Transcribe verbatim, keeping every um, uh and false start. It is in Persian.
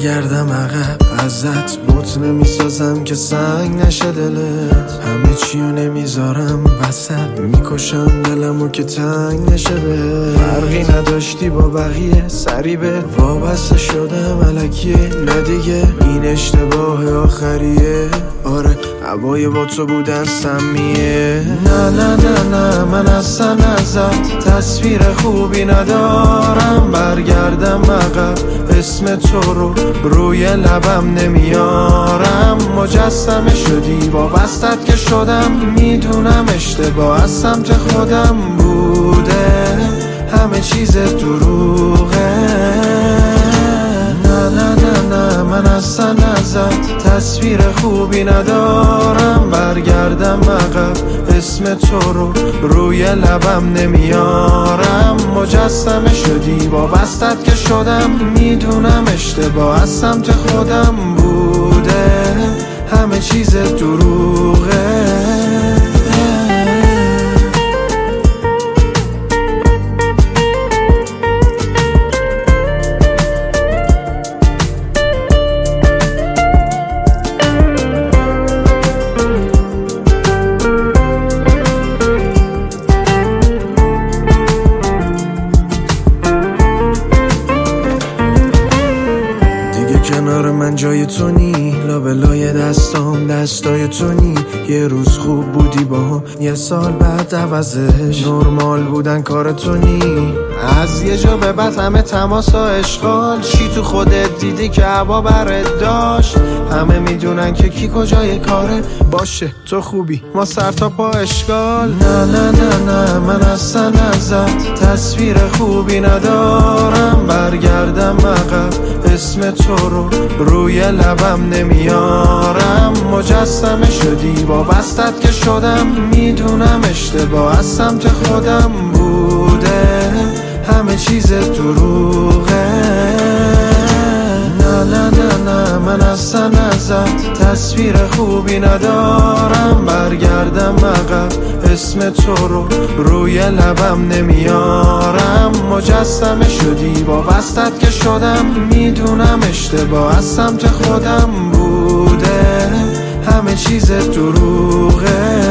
برگردم عقب ازت بوت نمیسازم که سنگ نشه دلت. همه چیو نمیذارم وسط میکشم دلمو که تنگ نشه به فرقی نداشتی با بقیه سری بهت وابسته شدم الکیه. نه دیگه این اشتباه آخریه. آره هوای با تو بودن سمیه. نه نه نه نه من اصلا ازت تصویر خوبی ندارم. برگردم عقب اسم تو رو روی لبم نمیارم. مجسمه شدی وابستت که شدم. میدونم اشتباه از سمت خودم بوده. همه چیز دروغه. نه نه نه نه من اصلا ازت تصویر خوبی ندارم. برگردم عقب اسم تو رو روی لبم نمیارم. مجسمه شدی وابستت که شدم. میدونم اشتباه از سمت خودم بوده. همه چیز دروغه. کنار من جای تو نی. لابلای دستام دستای تو نی. یه روز خوب بودی با هم یه سال بعد عوضش نرمال بودن کار تو نی. از یه جا به بعد همه تماس و اشغال. چی تو خودت دیدی که هوا برت داشت؟ همه میدونن که کی کجای کاره. باشه تو خوبی ما سر تا پا اشغال. نه نه نه نه من اصلا ازت تصویر خوبی ندارم. برگردم عقب اسم تو رو روی لبم نمیارم. مجسمه شدی وابستت که شدم. میدونم اشتباه از سمت خودم بوده. همه چیز دروغه. نه نه نه نه من اصلا ازت تصویر خوبی ندارم. برگردم عقب اسم تو رو روی لبم نمیارم. مجسمه شدی وابستت که شدم. میدونم اشتباه از سمت خودم بوده. همه چیز دروغه.